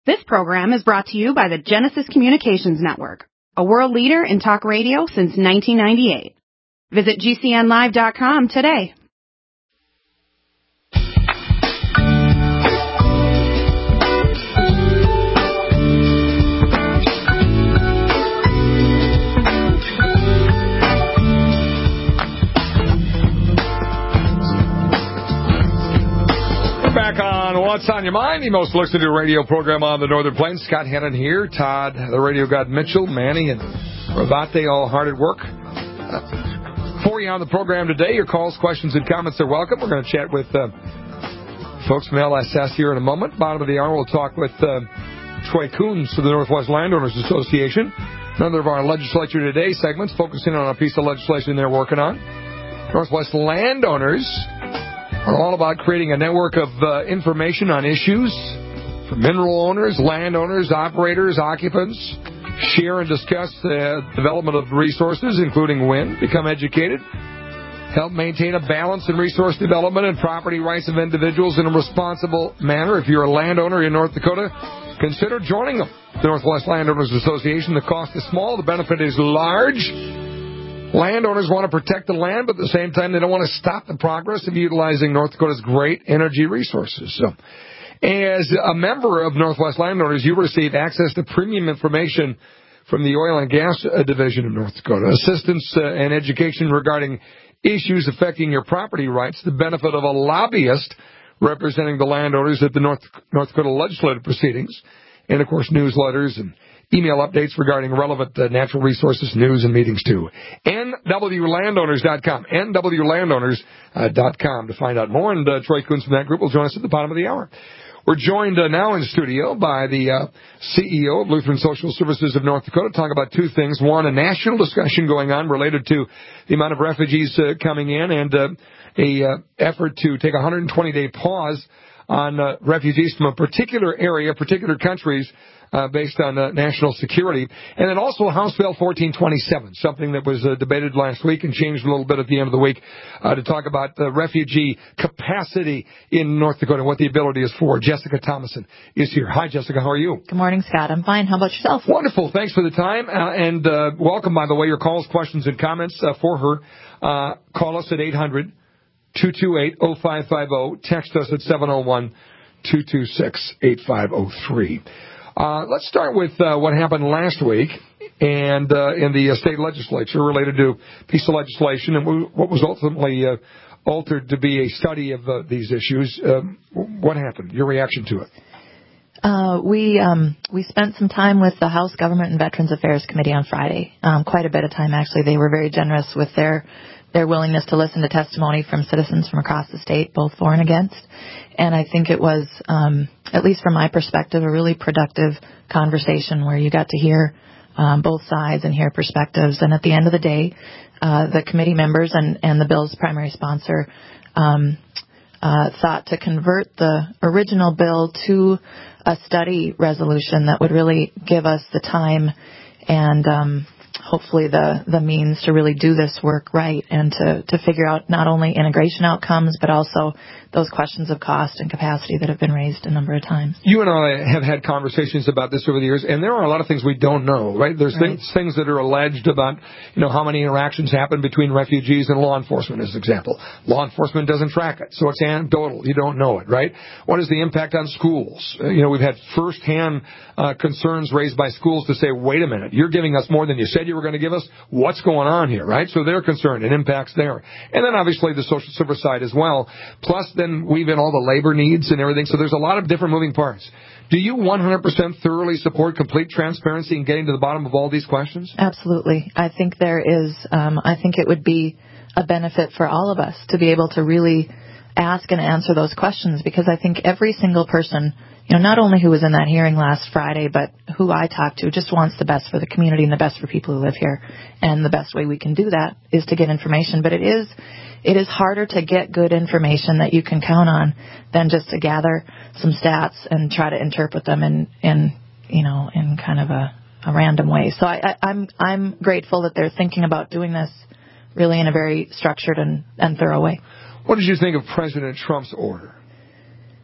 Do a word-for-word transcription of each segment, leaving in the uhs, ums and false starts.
This program is brought to you by the Genesis Communications Network, a world leader in talk radio since nineteen ninety-eight. Visit G C N live dot com today. Back on What's on Your Mind, the most listened to radio program on the Northern Plains. Scott Hannon here, Todd, the radio god Mitchell, Manny, and Rabate, all hard at work. Uh, for you on the program today, your calls, questions, and comments are welcome. We're going to chat with uh, folks from L S S here in a moment. Bottom of the hour, we'll talk with uh, Troy Coons of the Northwest Landowners Association. Another of our Legislature Today segments focusing on a piece of legislation they're working on. Northwest Landowners are all about creating a network of uh, information on issues for mineral owners, landowners, operators, occupants. Share and discuss the development of resources, including wind. Become educated. Help maintain a balance in resource development and property rights of individuals in a responsible manner. If you're a landowner in North Dakota, consider joining them. The Northwest Landowners Association. The cost is small. The benefit is large. Landowners want to protect the land, but at the same time, they don't want to stop the progress of utilizing North Dakota's great energy resources. So, as a member of Northwest Landowners, you receive access to premium information from the Oil and Gas Division of North Dakota, assistance uh, and education regarding issues affecting your property rights, the benefit of a lobbyist representing the landowners at the North, North Dakota legislative proceedings, and, of course, newsletters and email updates regarding relevant uh, natural resources, news, and meetings, too. N W landowners dot com. N W landowners dot com to find out more. And uh, Troy Coons from that group will join us at the bottom of the hour. We're joined uh, now in studio by the uh, C E O of Lutheran Social Services of North Dakota to talk about two things. One, a national discussion going on related to the amount of refugees uh, coming in and uh, a uh, effort to take a one hundred twenty day pause on uh, refugees from a particular area, particular countries, Uh, based on uh, national security. And then also House Bill fourteen twenty-seven, something that was uh, debated last week and changed a little bit at the end of the week, uh, to talk about the refugee capacity in North Dakota and what the ability is for. Jessica Thomason is here. Hi, Jessica. How are you? Good morning, Scott. I'm fine. How about yourself? Wonderful. Thanks for the time. Uh, and uh, welcome, by the way, your calls, questions, and comments uh, for her. Uh, call us at eight hundred, two two eight, oh five five oh. Text us at seven oh one, two two six, eight five oh three. Uh, let's start with uh, what happened last week and uh, in the uh, state legislature related to a piece of legislation and w- what was ultimately uh, altered to be a study of uh, these issues. Um, what happened? Your reaction to it? Uh, we um, we spent some time with the House Government and Veterans Affairs Committee on Friday. Um, quite a bit of time, actually. They were very generous with their their willingness to listen to testimony from citizens from across the state, both for and against. And I think it was, um, at least from my perspective, a really productive conversation where you got to hear um, both sides and hear perspectives. And at the end of the day, uh, the committee members and, and the bill's primary sponsor um, uh, thought to convert the original bill to a study resolution that would really give us the time and um, hopefully the, the means to really do this work right and to, to figure out not only integration outcomes, but also those questions of cost and capacity that have been raised a number of times. You and I have had conversations about this over the years, and there are a lot of things we don't know, right? There's right. things, things that are alleged about, you know, how many interactions happen between refugees and law enforcement, as an example. Law enforcement doesn't track it, so it's anecdotal. You don't know it, right? What is the impact on schools? Uh, you know, we've had firsthand uh, concerns raised by schools to say, wait a minute, you're giving us more than you said you were going to give us? What's going on here, right? So they're concerned. It impacts there. And then obviously the social service side as well. Plus then weave in all the labor needs and everything. So there's a lot of different moving parts. Do you one hundred percent thoroughly support complete transparency and getting to the bottom of all these questions? Absolutely. I think there is, um, I think it would be a benefit for all of us to be able to really ask and answer those questions, because I think every single person, you know, not only who was in that hearing last Friday, but who I talked to, just wants the best for the community and the best for people who live here. And the best way we can do that is to get information. But it is, it is harder to get good information that you can count on than just to gather some stats and try to interpret them in, in you know, in kind of a, a random way. So I, I, I'm, I'm grateful that they're thinking about doing this really in a very structured and, and thorough way. What did you think of President Trump's order?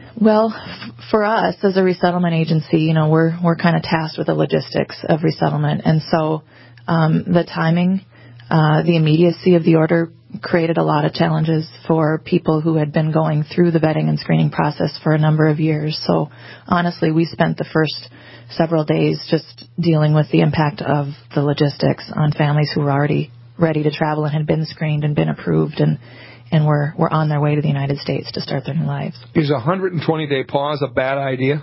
Well, f- for us as a resettlement agency, you know, we're we're kind of tasked with the logistics of resettlement, and so um, the timing, uh, the immediacy of the order created a lot of challenges for people who had been going through the vetting and screening process for a number of years. So honestly, we spent the first several days just dealing with the impact of the logistics on families who were already ready to travel and had been screened and been approved and and were, were on their way to the United States to start their new lives. Is a one hundred twenty day pause a bad idea?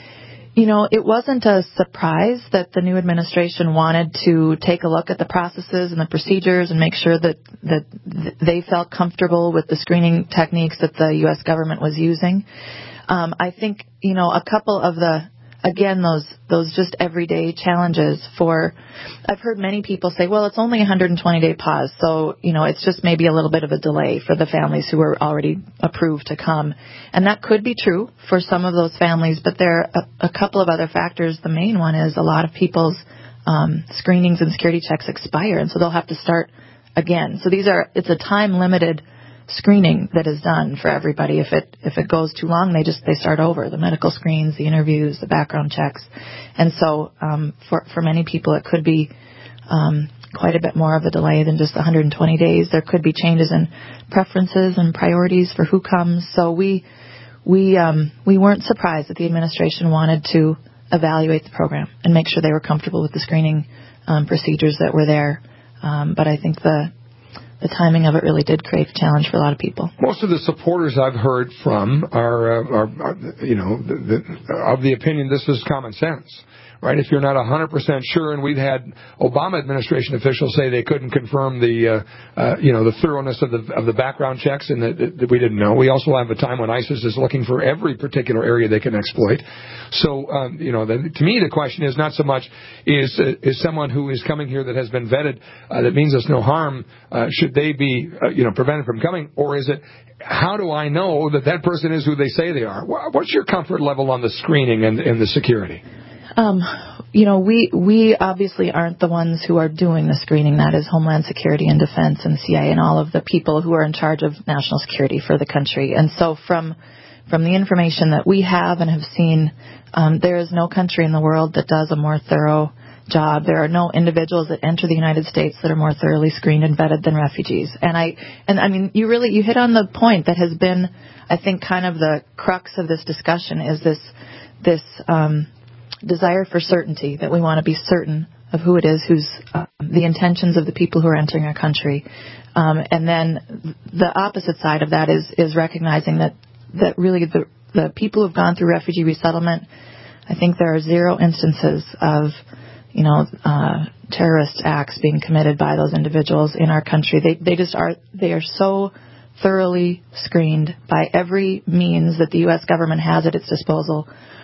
You know, it wasn't a surprise that the new administration wanted to take a look at the processes and the procedures and make sure that, that they felt comfortable with the screening techniques that the U S government was using. Um, I think, you know, a couple of the, again, those those just everyday challenges for, I've heard many people say, well, it's only a one hundred twenty day pause, so, you know, it's just maybe a little bit of a delay for the families who are already approved to come. And that could be true for some of those families, but there are a, a couple of other factors. The main one is a lot of people's um, screenings and security checks expire, and so they'll have to start again. So these are, it's a time-limited screening that is done for everybody. If it if it goes too long, they just they start over. The medical screens, the interviews, the background checks, and so um, for for many people, it could be um, quite a bit more of a delay than just one hundred twenty days. There could be changes in preferences and priorities for who comes. So we we um, we weren't surprised that the administration wanted to evaluate the program and make sure they were comfortable with the screening um, procedures that were there. Um, but I think the The timing of it really did create a challenge for a lot of people. Most of the supporters I've heard from are, uh, are, are you know, the, the, of the opinion this is common sense, right? If you're not one hundred percent sure, and we've had Obama administration officials say they couldn't confirm the, uh, uh, you know, the thoroughness of the of the background checks, and that, that we didn't know. We also have a time when ISIS is looking for every particular area they can exploit. So, um, you know, the, to me the question is not so much is uh, is someone who is coming here that has been vetted uh, that means us no harm, uh, should they be, uh, you know, prevented from coming, or is it how do I know that that person is who they say they are? What's your comfort level on the screening and, and the security? Um, you know, we we obviously aren't the ones who are doing the screening. That is Homeland Security and Defense and C I A and all of the people who are in charge of national security for the country. And so from from the information that we have and have seen, um, there is no country in the world that does a more thorough job. There are no individuals that enter the United States that are more thoroughly screened and vetted than refugees. And I and I mean, you really you hit on the point that has been, I think, kind of the crux of this discussion is this this. Um, desire for certainty, that we want to be certain of who it is, who's uh, the intentions of the people who are entering our country. Um, and then the opposite side of that is is recognizing that, that really the, the people who've gone through refugee resettlement, I think there are zero instances of, you know, uh, terrorist acts being committed by those individuals in our country. They they just are, they are so thoroughly screened by every means that the U S government has at its disposal.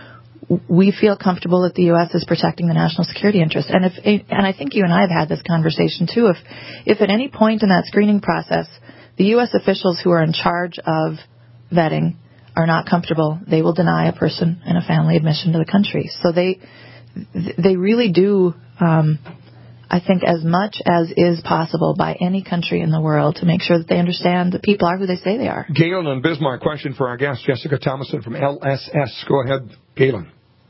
We feel comfortable that the U S is protecting the national security interest. And if, and I think you and I have had this conversation too, if, if at any point in that screening process, the U S officials who are in charge of vetting are not comfortable, they will deny a person and a family admission to the country. So they, they really do, um, I think, as much as is possible by any country in the world to make sure that they understand that people are who they say they are. Galen and Bismarck, question for our guest, Jessica Thomason from L S S. Go ahead, Galen.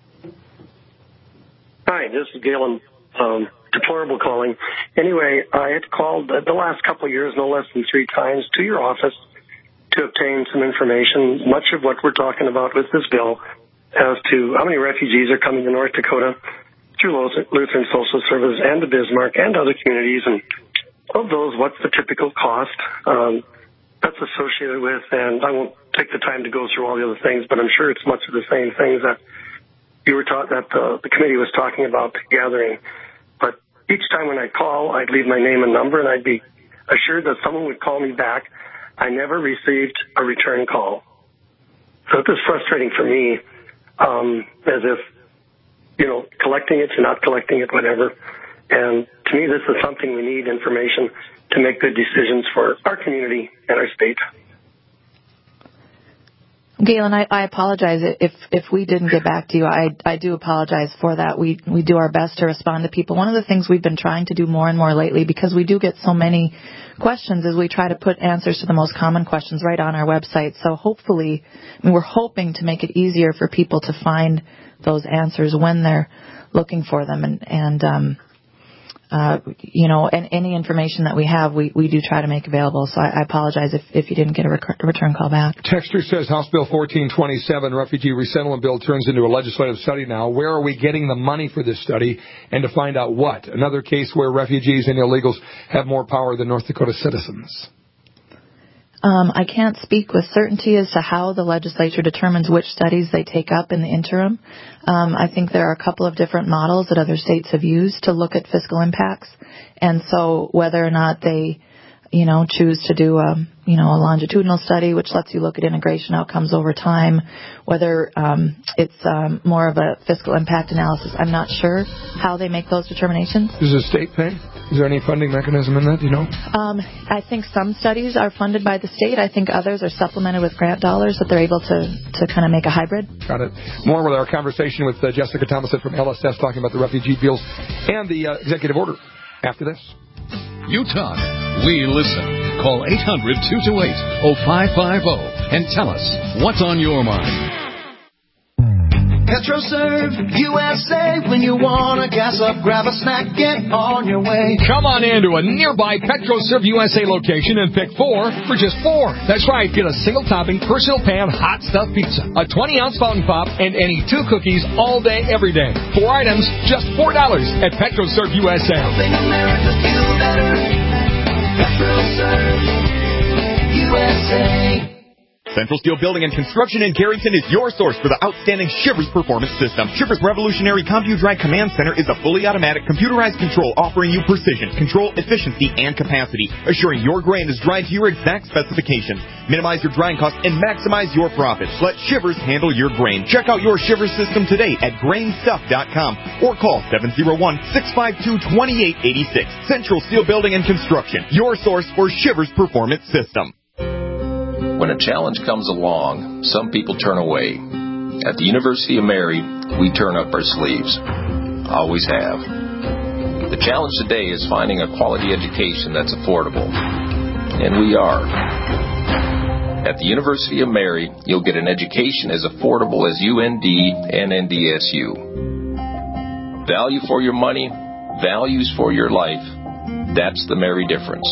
Hi, this is Galen, um, deplorable calling. Anyway, I had called the last couple of years, no less than three times, to your office to obtain some information, much of what we're talking about with this bill, as to how many refugees are coming to North Dakota through Lutheran Social Service and the Bismarck and other communities, and of those, what's the typical cost um, that's associated with, and I won't take the time to go through all the other things, but I'm sure it's much of the same things that you were taught, that the, the committee was talking about gathering. But each time when I call, I'd leave my name and number, and I'd be assured that someone would call me back. I never received a return call. So it was frustrating for me, um, as if, you know, collecting it to not collecting it, whatever. And to me, this is something we need information to make good decisions for our community and our state. Galen, I, I apologize if if we didn't get back to you. I I do apologize for that. We we do our best to respond to people. One of the things we've been trying to do more and more lately, because we do get so many questions, is we try to put answers to the most common questions right on our website. So hopefully, I mean, we're hoping to make it easier for people to find those answers when they're looking for them, and and um, uh, you know, and any information that we have, we, we do try to make available. So I, I apologize if, if you didn't get a, rec- a return call back. Texter says House Bill fourteen twenty-seven, Refugee Resettlement Bill, turns into a legislative study now. Where are we getting the money for this study, and to find out what? Another case where refugees and illegals have more power than North Dakota citizens. Um, I can't speak with certainty as to how the legislature determines which studies they take up in the interim. Um, I think there are a couple of different models that other states have used to look at fiscal impacts. And so whether or not they, you know, choose to do a, you know, a longitudinal study, which lets you look at integration outcomes over time, whether um, it's um, more of a fiscal impact analysis, I'm not sure how they make those determinations. Does the state pay? Is there any funding mechanism in that, do you know? Um, I think some studies are funded by the state. I think others are supplemented with grant dollars that they're able to, to kind of make a hybrid. Got it. More with our conversation with uh, Jessica Thomason from L S S talking about the refugee bills and the uh, executive order after this. You talk, we listen. Call eight hundred, two two eight, oh five five oh and tell us what's on your mind. PetroServe U S A. When you want to gas up, grab a snack, get on your way. Come on in to a nearby PetroServe U S A location and pick four for just four. That's right. Get a single topping, personal pan, hot stuffed pizza, a twenty ounce fountain pop, and any two cookies all day, every day. Four items, just four dollars at PetroServe U S A. Helping America feel better. PetroServe U S A. Central Steel Building and Construction in Carrington is your source for the outstanding Shivers Performance System. Shivers' revolutionary CompuDry Command Center is a fully automatic computerized control offering you precision, control, efficiency, and capacity, assuring your grain is dried to your exact specifications. Minimize your drying costs and maximize your profits. Let Shivers handle your grain. Check out your Shivers system today at grain stuff dot com or call seven oh one, six five two, two eight eight six. Central Steel Building and Construction, your source for Shivers Performance System. When a challenge comes along, some people turn away. At the University of Mary, we turn up our sleeves. Always have. The challenge today is finding a quality education that's affordable. And we are. At the University of Mary, you'll get an education as affordable as U N D and N D S U. Value for your money, values for your life. That's the Mary difference.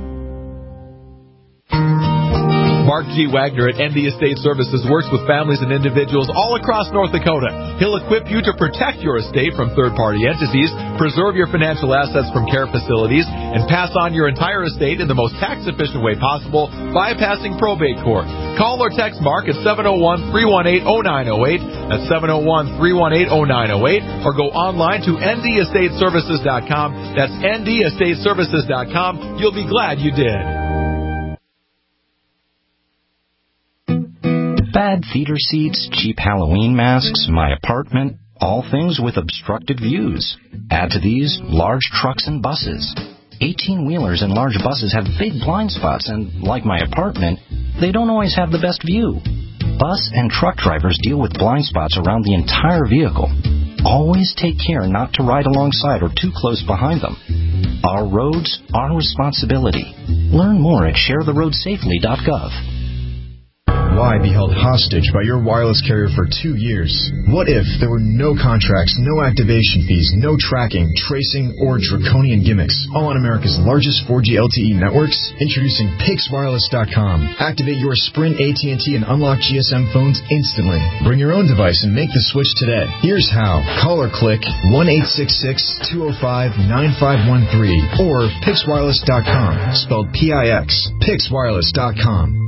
Mark G. Wagner at N D Estate Services works with families and individuals all across North Dakota. He'll equip you to protect your estate from third-party entities, preserve your financial assets from care facilities, and pass on your entire estate in the most tax-efficient way possible, bypassing probate court. Call or text Mark at seven oh one, three one eight, oh nine oh eight. That's seven oh one, three one eight, oh nine oh eight. Or go online to N D estate services dot com. That's N D estate services dot com. You'll be glad you did. Bad theater seats, cheap Halloween masks, my apartment, all things with obstructed views. Add to these large trucks and buses. eighteen-wheelers and large buses have big blind spots, and like my apartment, they don't always have the best view. Bus and truck drivers deal with blind spots around the entire vehicle. Always take care not to ride alongside or too close behind them. Our roads, our responsibility. Learn more at share the road safely dot gov. Why be held hostage by your wireless carrier for two years? What if there were no contracts, no activation fees, no tracking, tracing, or draconian gimmicks, all on America's largest four G L T E networks? Introducing Pix Wireless dot com. Activate your Sprint, A T and T, and unlock G S M phones instantly. Bring your own device and make the switch today. Here's how. Call or click one eight six six, two oh five, nine five one three or Pix Wireless dot com, spelled P I X. Pix Wireless dot com.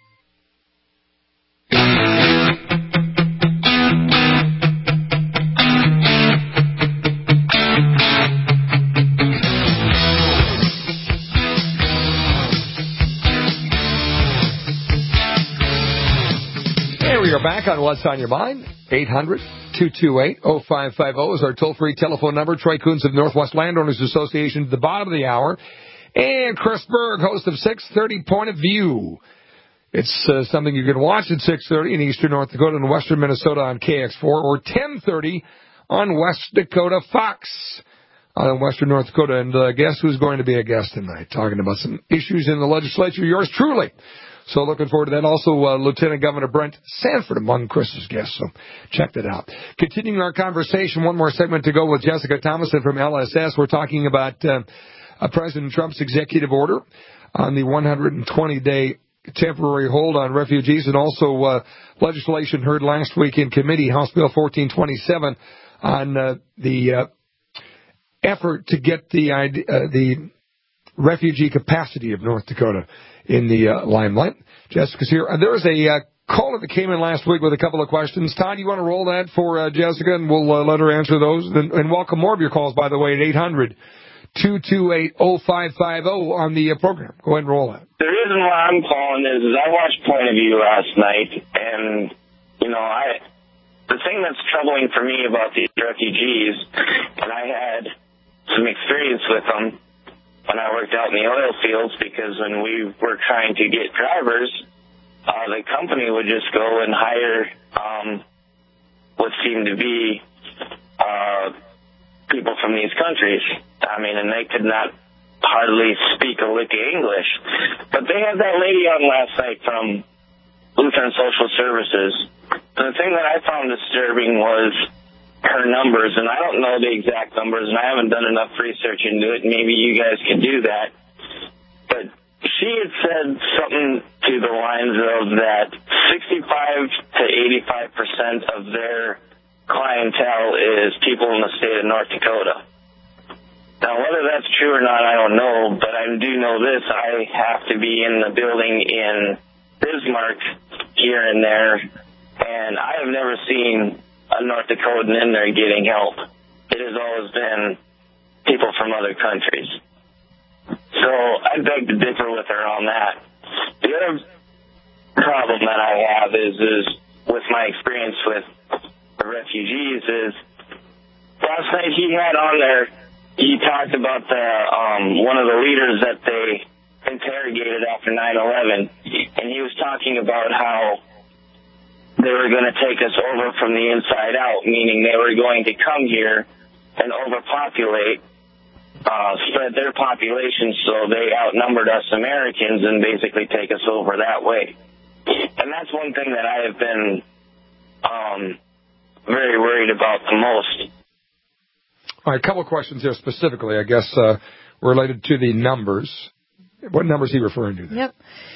We are back on What's on Your Mind. eight hundred, two two eight, oh five five oh is our toll-free telephone number. Troy Coons of Northwest Landowners Association at the bottom of the hour. And Chris Berg, host of six thirty Point of View. It's uh, something you can watch at six thirty in eastern North Dakota and western Minnesota on K X four, or ten thirty on West Dakota Fox on western North Dakota. And uh, guess who's going to be a guest tonight, talking about some issues in the legislature? Yours truly. So looking forward to that. Also, uh, Lieutenant Governor Brent Sanford among Chris's guests, so check that out. Continuing our conversation, one more segment to go with Jessica Thomason from L S S. We're talking about uh, uh, President Trump's executive order on the one hundred twenty day temporary hold on refugees, and also uh, legislation heard last week in committee, House Bill fourteen twenty-seven, on uh, the uh, effort to get the uh, the refugee capacity of North Dakota in the uh, limelight. Jessica's here. Uh, there was a uh, caller that came in last week with a couple of questions. Todd, you want to roll that for uh, Jessica, and we'll uh, let her answer those. And, and welcome more of your calls, by the way, at eight hundred, two two eight, oh five five oh on the uh, program. Go ahead and roll that. The reason why I'm calling is, is I watched Point of View last night, and, you know, I the thing that's troubling for me about these refugees, and I had some experience with them when I worked out in the oil fields, because when we were trying to get drivers, uh, the company would just go and hire um, what seemed to be uh, people from these countries. I mean, and they could not hardly speak a lick of English. But they had that lady on last night from Lutheran Social Services. And the thing that I found disturbing was her numbers, and I don't know the exact numbers, and I haven't done enough research into it. Maybe you guys can do that. But she had said something to the lines of that sixty-five to eighty-five percent of their clientele is people in the state of North Dakota. Now, whether that's true or not, I don't know, but I do know this. I have to be in the building in Bismarck here and there, and I have never seen a North Dakotan in there getting help. It has always been people from other countries. So I beg to differ with her on that. The other problem that I have is, is with my experience with the refugees is last night he had on there, he talked about the um, one of the leaders that they interrogated after nine eleven, and he was talking about how they were going to take us over from the inside out, meaning they were going to come here and overpopulate, uh, spread their population so they outnumbered us Americans and basically take us over that way. And that's one thing that I have been um, very worried about the most. All right, a couple of questions here specifically, I guess, uh, related to the numbers. What number is he referring to there? Yep.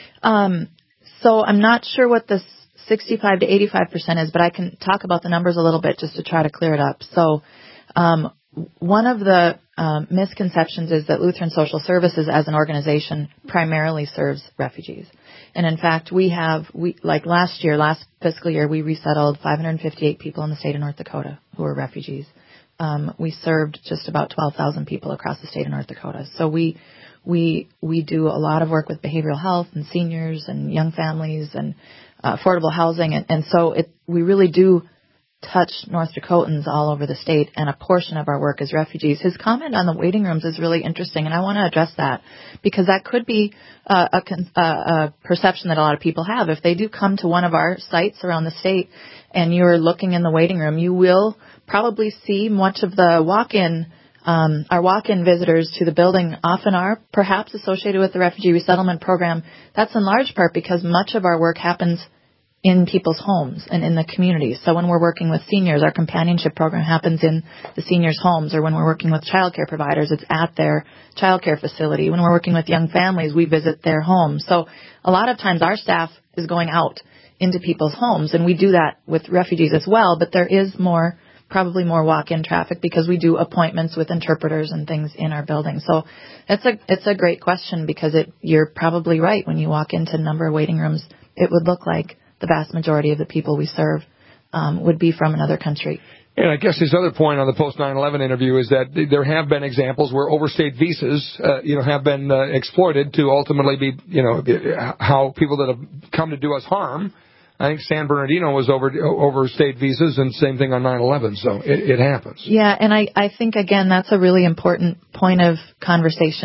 Um, so I'm not sure what this sixty-five to eighty-five percent is, but I can talk about the numbers a little bit just to try to clear it up. So um, one of the um, misconceptions is that Lutheran Social Services as an organization primarily serves refugees. And in fact, we have, we like last year, last fiscal year, we resettled five hundred fifty-eight people in the state of North Dakota who were refugees. Um, we served just about twelve thousand people across the state of North Dakota. So we we we do a lot of work with behavioral health and seniors and young families and uh, affordable housing. And, and so it, we really do touch North Dakotans all over the state, and a portion of our work is refugees. His comment on the waiting rooms is really interesting, and I want to address that because that could be uh, a, a perception that a lot of people have. If they do come to one of our sites around the state and you're looking in the waiting room, you will probably see much of the walk-in, um, our walk-in visitors to the building often are perhaps associated with the refugee resettlement program. That's in large part because much of our work happens in people's homes and in the communities. So when we're working with seniors, our companionship program happens in the seniors' homes, or when we're working with child care providers, it's at their child care facility. When we're working with young families, we visit their homes. So a lot of times our staff is going out into people's homes, and we do that with refugees as well, but there is more, probably more walk-in traffic because we do appointments with interpreters and things in our building. So it's a, it's a great question because it, you're probably right. When you walk into a number of waiting rooms, it would look like the vast majority of the people we serve um, would be from another country. And I guess his other point on the post nine eleven interview is that there have been examples where overstayed visas, uh, you know, have been uh, exploited to ultimately be, you know, how people that have come to do us harm. I think San Bernardino was over overstayed visas, and same thing on nine eleven. So it, it happens. Yeah, and I, I think, again, that's a really important point of conversation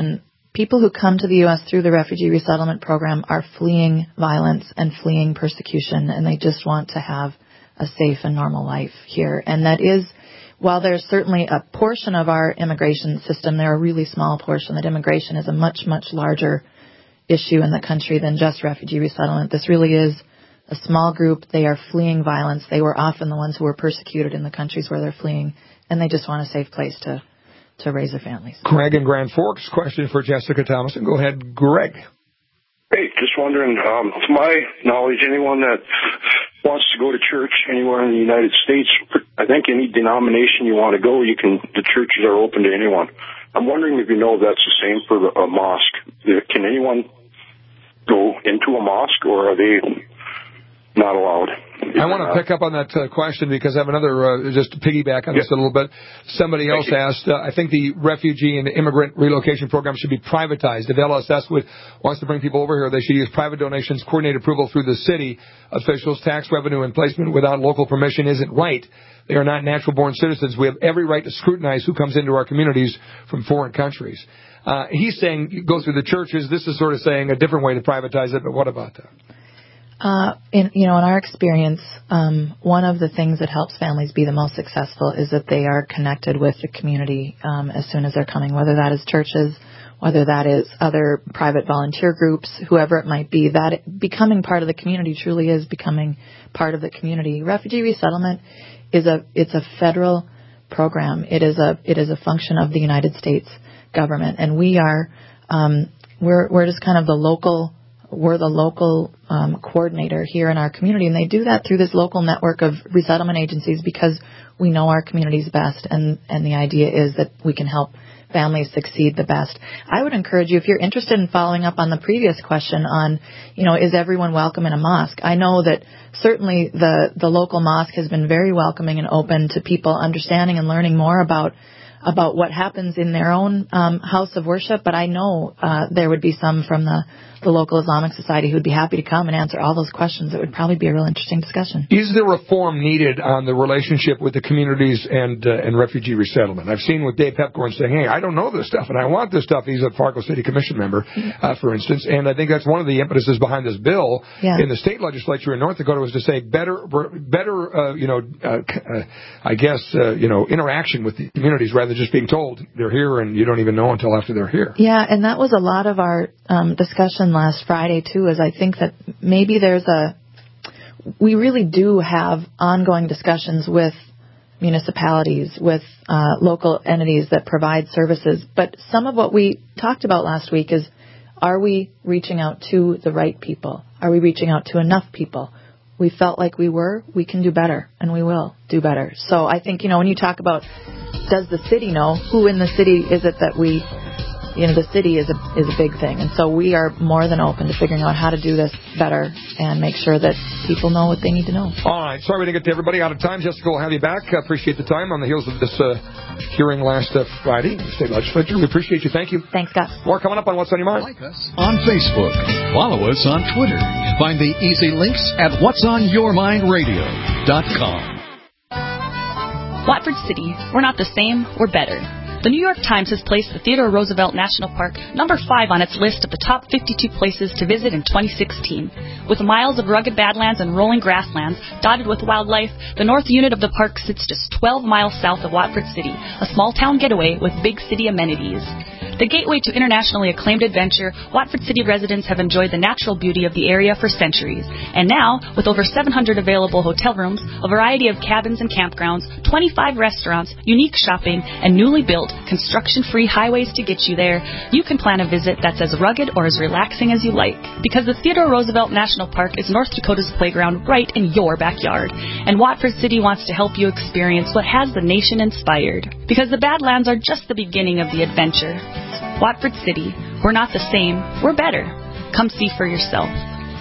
people who come to the U S through the refugee resettlement program are fleeing violence and fleeing persecution, and they just want to have a safe and normal life here. And that is, while there's certainly a portion of our immigration system, they're a really small portion, that immigration is a much, much larger issue in the country than just refugee resettlement. This really is a small group. They are fleeing violence. They were often the ones who were persecuted in the countries where they're fleeing, and they just want a safe place to, to raise their families. Greg in Grand Forks, question for Jessica Thomason. Go ahead, Greg. Hey, just wondering, um, to my knowledge, anyone that wants to go to church anywhere in the United States, I think any denomination you want to go, you can. The churches are open to anyone. I'm wondering if you know if that's the same for a mosque. Can anyone go into a mosque, or are they not allowed? I want to pick up on that uh, question because I have another, uh, just to piggyback on this a little bit. Somebody else asked, uh, I think the refugee and immigrant relocation program should be privatized. If L S S would, wants to bring people over here, they should use private donations, coordinate approval through the city officials. Tax revenue and placement without local permission isn't right. They are not natural-born citizens. We have every right to scrutinize who comes into our communities from foreign countries. Uh, he's saying go through the churches. This is sort of saying a different way to privatize it, but what about that? Uh, in, you know, in our experience, um, one of the things that helps families be the most successful is that they are connected with the community um, as soon as they're coming, whether that is churches, whether that is other private volunteer groups, whoever it might be. That becoming part of the community truly is becoming part of the community. Refugee resettlement is a it's a federal program. It is a it is a function of the United States government, and we are um, we're we're just kind of the local. We're the local um, coordinator here in our community, and they do that through this local network of resettlement agencies because we know our communities best, and, and the idea is that we can help families succeed the best. I would encourage you, if you're interested in following up on the previous question on, you know, is everyone welcome in a mosque? I know that certainly the, the local mosque has been very welcoming and open to people understanding and learning more about about what happens in their own um, house of worship, but I know uh, there would be some from the, the local Islamic Society who would be happy to come and answer all those questions. It would probably be a real interesting discussion. Is there reform needed on the relationship with the communities and uh, and refugee resettlement? I've seen with Dave Pepcorn saying, hey, I don't know this stuff, and I want this stuff. He's a Fargo City Commission member, uh, for instance, and I think that's one of the impetuses behind this bill yeah. in the state legislature in North Dakota was to say better, better, uh, you know, uh, uh, I guess, uh, you know, interaction with the communities rather than just being told they're here and you don't even know until after they're here. Yeah, and that was a lot of our um, discussion last Friday, too, is I think that maybe there's a, we really do have ongoing discussions with municipalities, with uh, local entities that provide services. But some of what we talked about last week is, are we reaching out to the right people? Are we reaching out to enough people? We felt like we were. We can do better, and we will do better. So I think, you know, when you talk about does the city know, who in the city is it that we, you know, the city is a is a big thing. And so we are more than open to figuring out how to do this better and make sure that people know what they need to know. All right. Sorry we didn't get to everybody out of time. Jessica, we'll have you back. I appreciate the time on the heels of this uh, hearing last uh, Friday in the state legislature. We appreciate you. Thank you. Thanks, Scott. More coming up on What's on Your Mind. Like us on Facebook. Follow us on Twitter. Find the easy links at whats on your mind radio dot com. Watford City, we're not the same, we're better. The New York Times has placed the Theodore Roosevelt National Park number five on its list of the top fifty-two places to visit in twenty sixteen. With miles of rugged badlands and rolling grasslands dotted with wildlife, the north unit of the park sits just twelve miles south of Watford City, a small-town getaway with big city amenities. The gateway to internationally acclaimed adventure, Watford City residents have enjoyed the natural beauty of the area for centuries. And now, with over seven hundred available hotel rooms, a variety of cabins and campgrounds, twenty-five restaurants, unique shopping, and newly built, construction-free highways to get you there, you can plan a visit that's as rugged or as relaxing as you like. Because the Theodore Roosevelt National Park is North Dakota's playground right in your backyard. And Watford City wants to help you experience what has the nation inspired. Because the Badlands are just the beginning of the adventure. Watford City, we're not the same, we're better. Come see for yourself.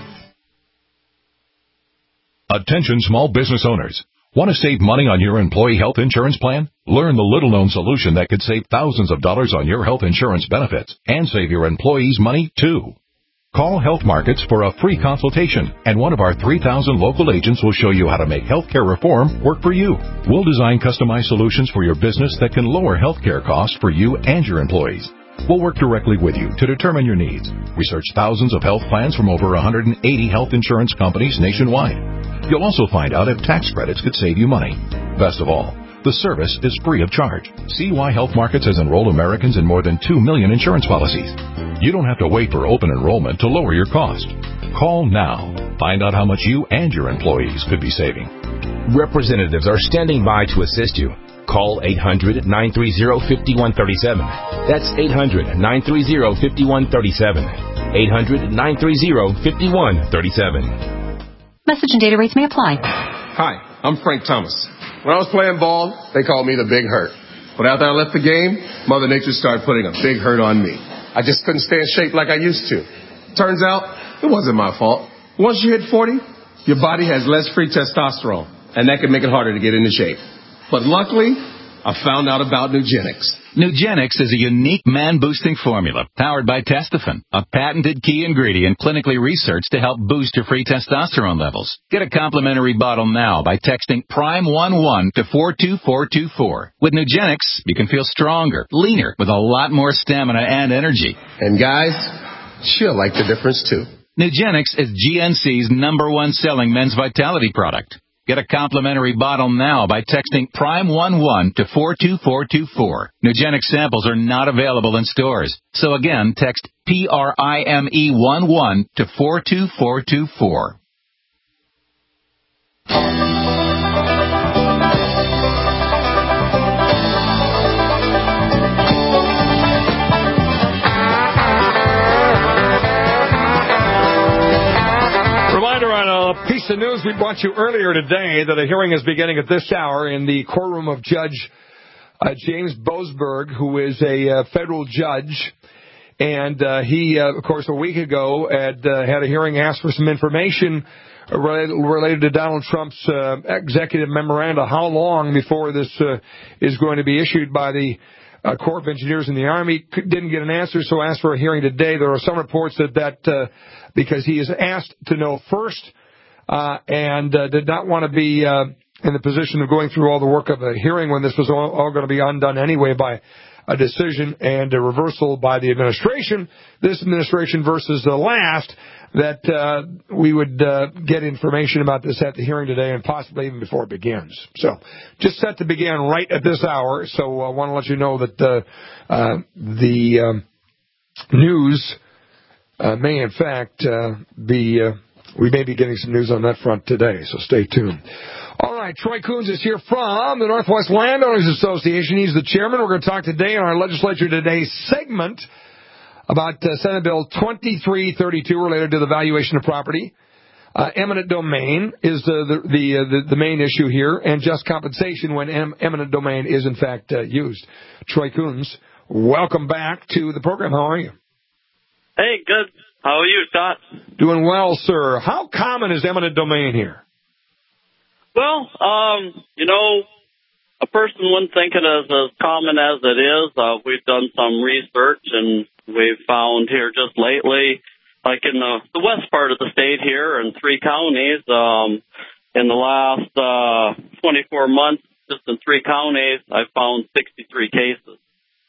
Attention small business owners. Want to save money on your employee health insurance plan? Learn the little-known solution that could save thousands of dollars on your health insurance benefits and save your employees money, too. Call Health Markets for a free consultation, and one of our three thousand local agents will show you how to make healthcare reform work for you. We'll design customized solutions for your business that can lower healthcare costs for you and your employees. We'll work directly with you to determine your needs. Research thousands of health plans from over one hundred eighty health insurance companies nationwide. You'll also find out if tax credits could save you money. Best of all, the service is free of charge. See why Health Markets has enrolled Americans in more than two million insurance policies. You don't have to wait for open enrollment to lower your cost. Call now. Find out how much you and your employees could be saving. Representatives are standing by to assist you. Call eight hundred, nine three zero, five one three seven. That's eight hundred, nine three zero, five one three seven. eight hundred, nine three zero, five one three seven. Message and data rates may apply. Hi, I'm Frank Thomas. When I was playing ball, they called me the Big Hurt. But after I left the game, Mother Nature started putting a big hurt on me. I just couldn't stay in shape like I used to. Turns out, it wasn't my fault. Once you hit forty, your body has less free testosterone, and that can make it harder to get into shape. But luckily, I found out about Nugenix. Nugenix is a unique man-boosting formula powered by Testofen, a patented key ingredient clinically researched to help boost your free testosterone levels. Get a complimentary bottle now by texting prime one one to four two four two four. With Nugenix, you can feel stronger, leaner, with a lot more stamina and energy. And guys, she'll like the difference too. Nugenix is G N C's number one selling men's vitality product. Get a complimentary bottle now by texting prime one one to four two four two four. Nugenix samples are not available in stores. So again, text P R I M E one one to four two four two four. A piece of news we brought you earlier today that a hearing is beginning at this hour in the courtroom of Judge uh, James Boasberg, who is a uh, federal judge. And uh, he, uh, of course, a week ago had uh, had a hearing, asked for some information related, related to Donald Trump's uh, executive memoranda, how long before this uh, is going to be issued by the uh, Corps of Engineers in the Army. Didn't get an answer, so asked for a hearing today. There are some reports that that, uh, because he is asked to know first, Uh, and uh, did not want to be uh, in the position of going through all the work of a hearing when this was all, all going to be undone anyway by a decision and a reversal by the administration, this administration versus the last, that uh, we would uh, get information about this at the hearing today and possibly even before it begins. So just set to begin right at this hour. So I want to let you know that uh, uh, the um, news uh, may, in fact, uh, be... Uh, We may be getting some news on that front today, so stay tuned. All right, Troy Coons is here from the Northwest Landowners Association. He's the chairman. We're going to talk today in our Legislature Today segment about uh, Senate Bill twenty-three thirty-two related to the valuation of property. Uh, eminent domain is the the the, uh, the the main issue here, and just compensation when em- eminent domain is in fact uh, used. Troy Coons, welcome back to the program. How are you? Hey, good. How are you, Scott? Doing well, sir. How common is eminent domain here? Well, um, you know, a person wouldn't think it as as common as it is. Uh, we've done some research, and we've found here just lately, like in the, the west part of the state here in three counties, um, in the last uh, twenty-four months, just in three counties, I've found sixty-three cases.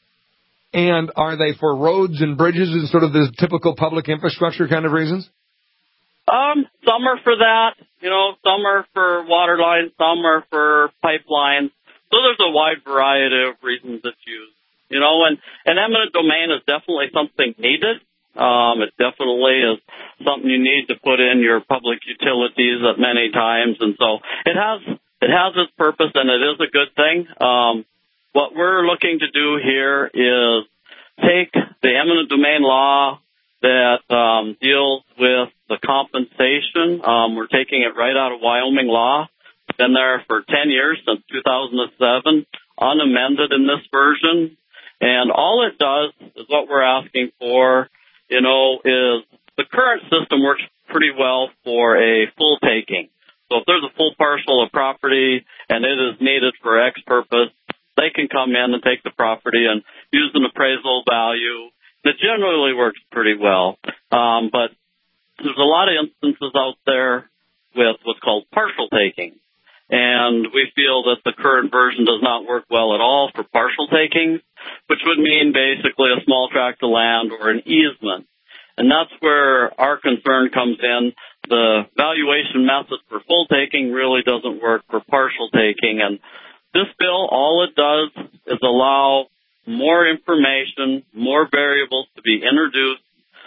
And are they for roads and bridges and sort of the typical public infrastructure kind of reasons? Um, some are for that, you know, some are for water lines, some are for pipelines. So there's a wide variety of reasons it's used. You know, and, and eminent domain is definitely something needed. Um, it definitely is something you need to put in your public utilities at many times. And so it has, it has its purpose, and it is a good thing. Um, What we're looking to do here is take the eminent domain law that um, deals with the compensation. Um, we're taking it right out of Wyoming law. It's been there for ten years, since two thousand seven, unamended in this version. And all it does is what we're asking for, you know, is the current system works pretty well for a full taking. So if there's a full parcel of property and it is needed for X purpose, they can come in and take the property and use an appraisal value. It generally works pretty well. Um, but there's a lot of instances out there with what's called partial taking. And we feel that the current version does not work well at all for partial taking which would mean basically a small tract of land or an easement. And that's where our concern comes in. The valuation method for full taking really doesn't work for partial taking. And this bill, all it does is allow more information, more variables to be introduced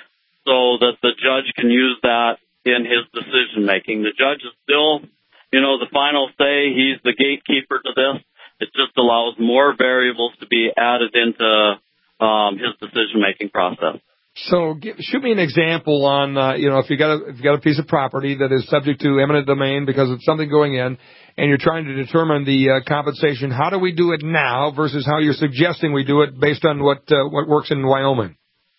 so that the judge can use that in his decision making. The judge is still, you know, the final say. He's the gatekeeper to this. It just allows more variables to be added into um, his decision making process. So, give, shoot me an example on, uh, you know, if you got a if you got a piece of property that is subject to eminent domain because of something going in, and you're trying to determine the uh, compensation. How do we do it now versus how you're suggesting we do it based on what uh, what works in Wyoming?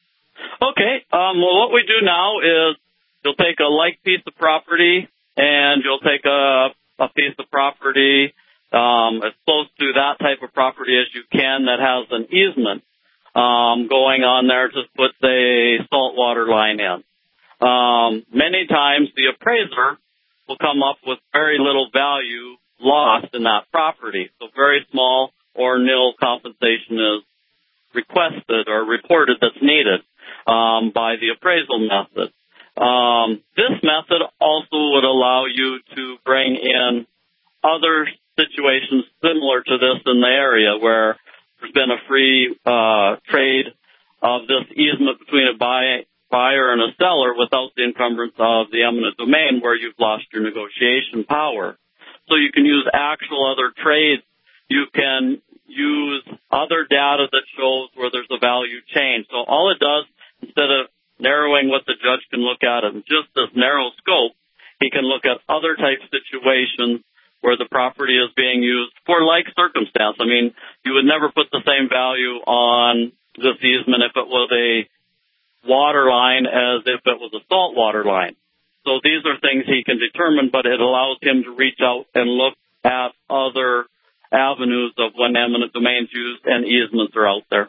Okay. Um, well, what we do now is you'll take a like piece of property and you'll take a a piece of property um, as close to that type of property as you can that has an easement. Um, going on there to put a saltwater line in. Um, many times the appraiser will come up with very little value lost in that property. So very small or nil compensation is requested or reported that's needed um, by the appraisal method. Um, this method also would allow you to bring in other situations similar to this in the area where there's been a free uh, trade of this easement between a buy, buyer and a seller without the encumbrance of the eminent domain where you've lost your negotiation power. So you can use actual other trades. You can use other data that shows where there's a value change. So all it does, instead of narrowing what the judge can look at in just this narrow scope, he can look at other type situations where the property is being used for like circumstance. I mean, you would never put the same value on this easement if it was a water line as if it was a saltwater line. So these are things he can determine, but it allows him to reach out and look at other avenues of when eminent domains used and easements are out there.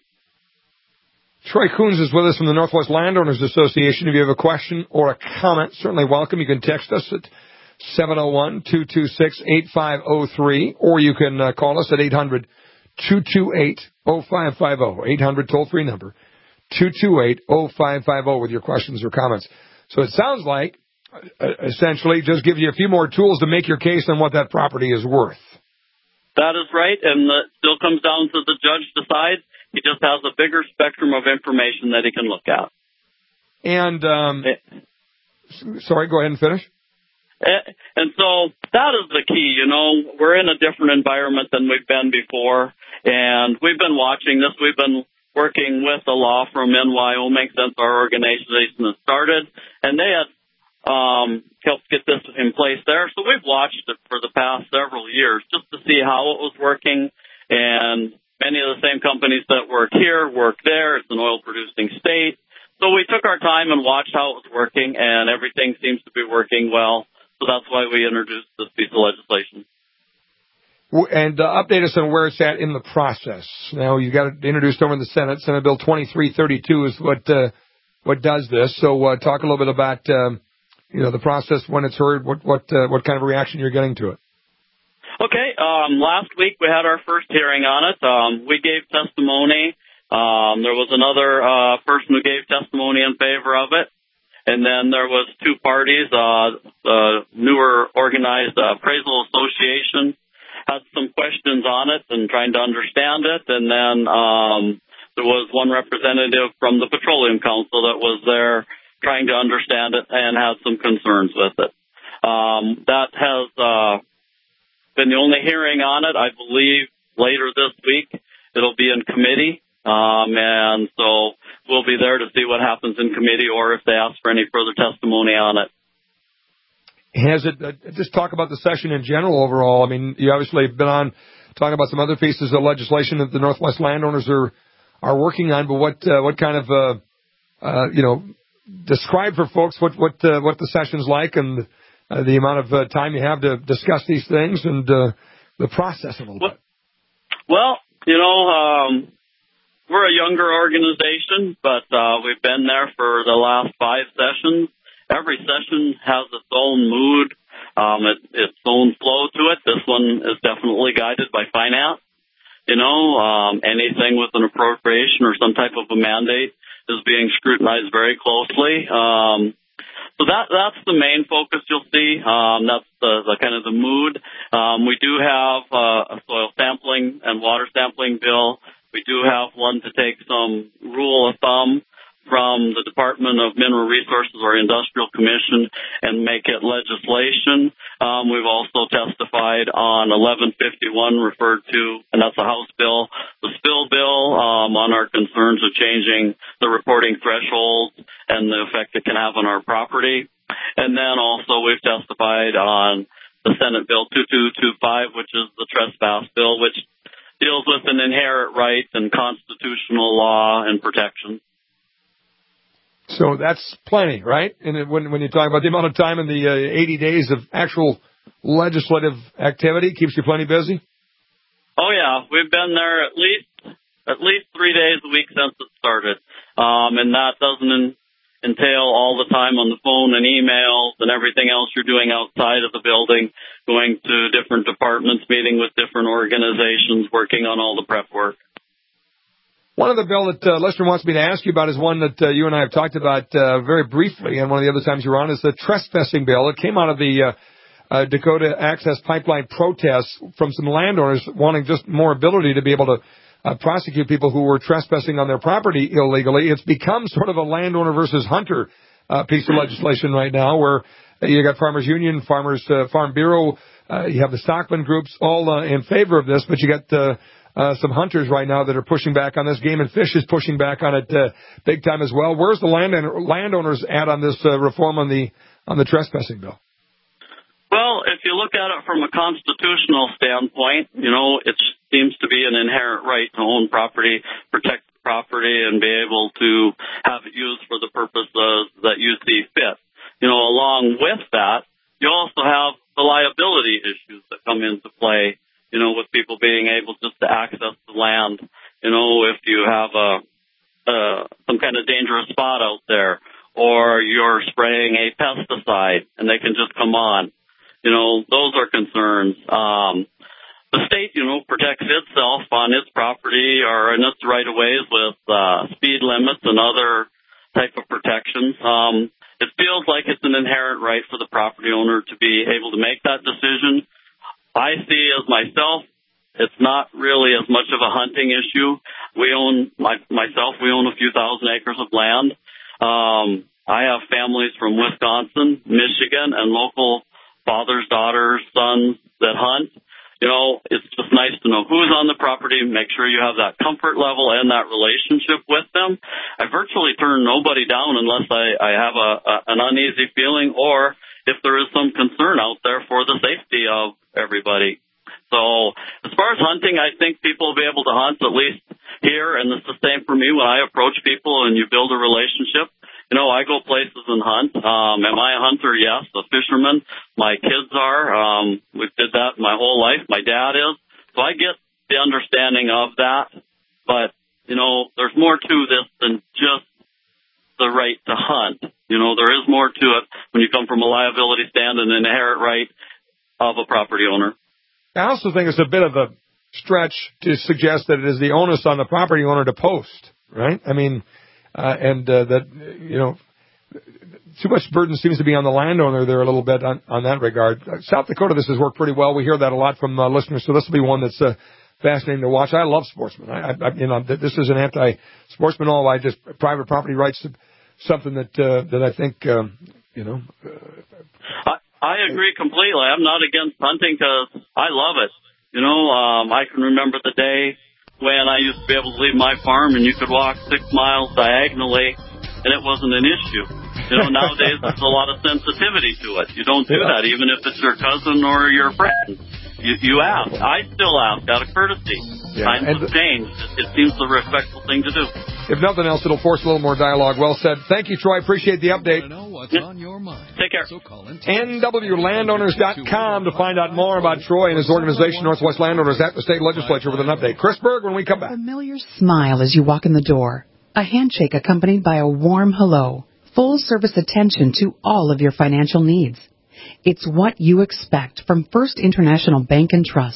Troy Coons is with us from the Northwest Landowners Association. If you have a question or a comment, certainly welcome. You can text us at seven oh one, two two six, eight five oh three, or you can uh, call us at eight hundred, two two eight, oh five five oh, eight hundred toll-free number, two two eight, oh five five oh with your questions or comments. So it sounds like, uh, essentially, just gives you a few more tools to make your case on what that property is worth. That is right, and it still comes down to the judge decides. He just has a bigger spectrum of information that he can look at. And, um, it, sorry, go ahead and finish. And so that is the key, you know, we're in a different environment than we've been before, and we've been watching this. We've been working with a law firm in Wyoming since our organization has started, and they had um, helped get this in place there. So we've watched it for the past several years just to see how it was working, and many of the same companies that work here work there. It's an oil-producing state. So we took our time and watched how it was working, and everything seems to be working well. So that's why we introduced this piece of legislation. And uh, update us on where it's at in the process. Now, you got it introduced over in the Senate. Senate Bill twenty-three thirty-two is what uh, what does this. So uh, talk a little bit about um, you know the process when it's heard. What what uh, what kind of reaction you're getting to it? Okay. Um, last week we had our first hearing on it. Um, we gave testimony. Um, there was another uh, person who gave testimony in favor of it. And then there was two parties, uh, the newer organized uh, appraisal association had some questions on it and trying to understand it. And then um, there was one representative from the Petroleum Council that was there trying to understand it and had some concerns with it. Um, that has uh, been the only hearing on it. I believe later this week it'll be in committee. Um, and so we'll be there to see what happens in committee or if they ask for any further testimony on it. Has it, uh, just talk about the session in general overall. I mean, you obviously have been on talking about some other pieces of legislation that the Northwest landowners are, are working on, but what, uh, what kind of, uh, uh, you know, describe for folks what, what, uh, what the session's like and uh, the amount of uh, time you have to discuss these things and, uh, the process a little well, bit. Well, you know, um, we're a younger organization, but uh, we've been there for the last five sessions. Every session has its own mood, um, it, its own flow to it. This one is definitely guided by finance. You know, um, anything with an appropriation or some type of a mandate is being scrutinized very closely. Um, so that that's the main focus you'll see. Um, that's the, the kind of the mood. Um, we do have uh, a soil sampling and water sampling bill. We do have one to take some rule of thumb from the Department of Mineral Resources or Industrial Commission and make it legislation. Um, we've also testified on eleven fifty-one referred to, and that's a House bill, the spill bill, um, on our concerns of changing the reporting thresholds and the effect it can have on our property. And then also we've testified on the Senate Bill two two two five, which is the trespass bill, which deals with an inherent right and constitutional law and protection. So that's plenty, right? And it, when when you talk about the amount of time in the uh, eighty days of actual legislative activity, keeps you plenty busy? Oh, yeah. We've been there at least at least three days a week since it started. Um, and that doesn't in, entail all the time on the phone and emails and everything else you're doing outside of the building, going to different departments, meeting with different organizations, working on all the prep work. One of the bill that uh, listener wants me to ask you about is one that uh, you and I have talked about uh, very briefly, and one of the other times you were on, is the trespassing bill. It came out of the uh, uh, Dakota Access Pipeline protests from some landowners wanting just more ability to be able to uh, prosecute people who were trespassing on their property illegally. It's become sort of a landowner versus hunter uh, piece of legislation right now, where you got Farmers Union, Farmers uh, Farm Bureau, uh, you have the Stockman groups all uh, in favor of this, but you got uh, Uh, some hunters right now that are pushing back on this. Game and Fish is pushing back on it uh, big time as well. Where's the land landowners at on this uh, reform on the on the trespassing bill? Well, if you look at it from a constitutional standpoint, you know, it seems to be an inherent right to own property, protect property, and be able to have it used for the purposes that you see fit. You know, along with that, you also have the liability issues that come into play. You know, with people being able just to access the land. You know, if you have a, uh, some kind of dangerous spot out there, or you're spraying a pesticide and they can just come on. You know, those are concerns. Um, the state, you know, protects itself on its property or in its right of ways with uh, speed limits and other type of protections. Um, it feels like it's an inherent right for the property owner to be able to make that decision. I see as myself, it's not really as much of a hunting issue. We own, my, myself, we own a few thousand acres of land. Um, I have families from Wisconsin, Michigan, and local fathers, daughters, sons that hunt. You know, it's just nice to know who's on the property, make sure you have that comfort level and that relationship with them. I virtually turn nobody down unless I, I have a, a an uneasy feeling or if there is some concern out there for the safety of everybody. So as far as hunting, I think people will be able to hunt, at least here, and it's the same for me when I approach people and you build a relationship. You know, I go places and hunt. Um, am I a hunter? Yes. A fisherman? My kids are. Um, we did that my whole life. My dad is. So I get the understanding of that. But, you know, there's more to this than just the right to hunt. You know, there is more to it when you come from a liability stand and an inherent right of a property owner. I also think it's a bit of a stretch to suggest that it is the onus on the property owner to post, right? I mean, uh, and uh, that, you know, too much burden seems to be on the landowner there a little bit on, on that regard. Uh, South Dakota, this has worked pretty well. We hear that a lot from uh, listeners, so this will be one that's uh, fascinating to watch. I love sportsmen. I, I, you know, this is an anti-sportsman all. I just private property rights, something that uh, that I think, um, you know. Uh, I, I agree completely. I'm not against hunting because I love it. You know, um, I can remember the day when I used to be able to leave my farm and you could walk six miles diagonally and it wasn't an issue. You know, nowadays there's a lot of sensitivity to it. You don't do that, even if it's your cousin or your friend. You, you ask. I still ask out of courtesy. Yeah, Times have changed. It, it seems the respectful thing to do. If nothing else, it'll force a little more dialogue. Well said. Thank you, Troy. Appreciate the update. What's on your mind? Take care. So call in N W landowners dot com to find out more about Troy and his organization, Northwest Landowners, at the state legislature with an update. Chris Berg, when we come back. A familiar smile as you walk in the door. A handshake accompanied by a warm hello. Full service attention to all of your financial needs. It's what you expect from First International Bank and Trust.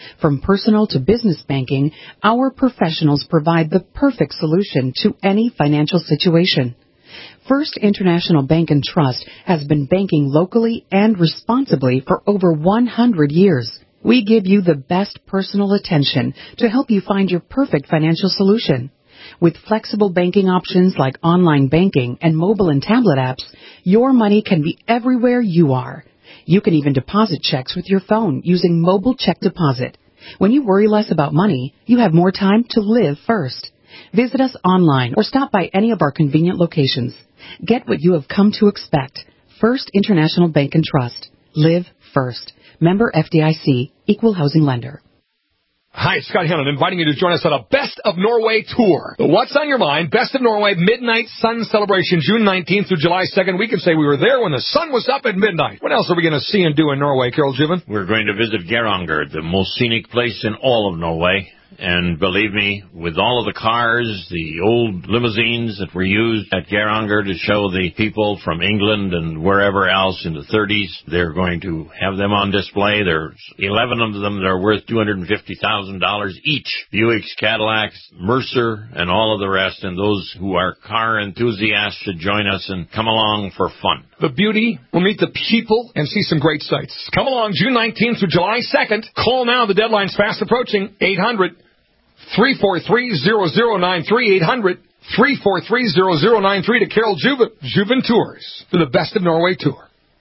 From personal to business banking, our professionals provide the perfect solution to any financial situation. First International Bank and Trust has been banking locally and responsibly for over one hundred years. We give you the best personal attention to help you find your perfect financial solution. With flexible banking options like online banking and mobile and tablet apps, your money can be everywhere you are. You can even deposit checks with your phone using mobile check deposit. When you worry less about money, you have more time to live first. Visit us online or stop by any of our convenient locations. Get what you have come to expect. First International Bank and Trust. Live first. Member F D I C, Equal Housing Lender. Hi, it's Scott Hannon inviting you to join us on a Best of Norway tour. The What's on Your Mind Best of Norway Midnight Sun Celebration, June nineteenth through July second. We can say we were there when the sun was up at midnight. What else are we going to see and do in Norway, Carol Juven? We're going to visit Geiranger, the most scenic place in all of Norway. And believe me, with all of the cars, the old limousines that were used at Geiranger to show the people from England and wherever else in the thirties, they're going to have them on display. There's eleven of them that are worth two hundred fifty thousand dollars each. Buicks, Cadillacs, Mercer, and all of the rest. And those who are car enthusiasts should join us and come along for fun. The beauty, we'll meet the people and see some great sights. Come along June nineteenth through July second. Call now. The deadline's fast approaching. eight hundred, three four three, zero zero nine three. eight hundred, three four three, zero zero nine three to Carol Juven, Juven Tours for the Best of Norway tour.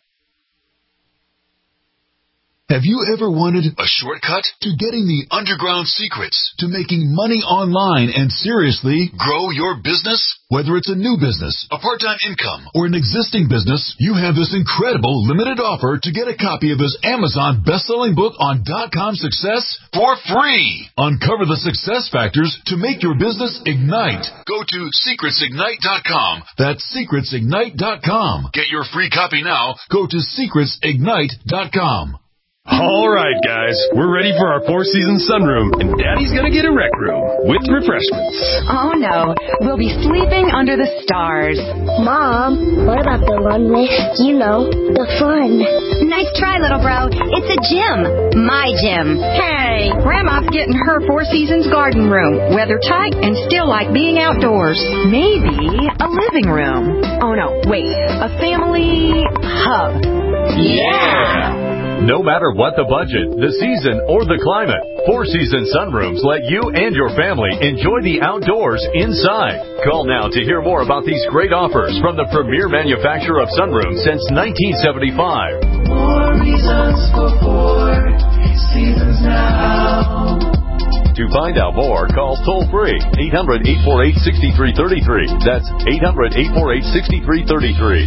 Have you ever wanted a shortcut to getting the underground secrets to making money online and seriously grow your business? Whether it's a new business, a part-time income, or an existing business, you have this incredible limited offer to get a copy of this Amazon best-selling book on dot-com success for free. Uncover the success factors to make your business ignite. Go to secrets ignite dot com. That's secrets ignite dot com. Get your free copy now. Go to secrets ignite dot com. All right, guys, we're ready for our four-season sunroom, and Daddy's gonna get a rec room with refreshments. Oh, no. We'll be sleeping under the stars. Mom, what about the one with, you know, the fun? Nice try, little bro. It's a gym. My gym. Hey, Grandma's getting her Four Seasons garden room. Weather tight and still like being outdoors. Maybe a living room. Oh, no, wait. A family hub. Yeah! No matter what the budget, the season, or the climate, Four Seasons Sunrooms let you and your family enjoy the outdoors inside. Call now to hear more about these great offers from the premier manufacturer of sunrooms since nineteen seventy-five. More reasons for Four Seasons now. To find out more, call toll-free eight hundred, eight four eight, six three three three. That's eight hundred, eight four eight, six three three three.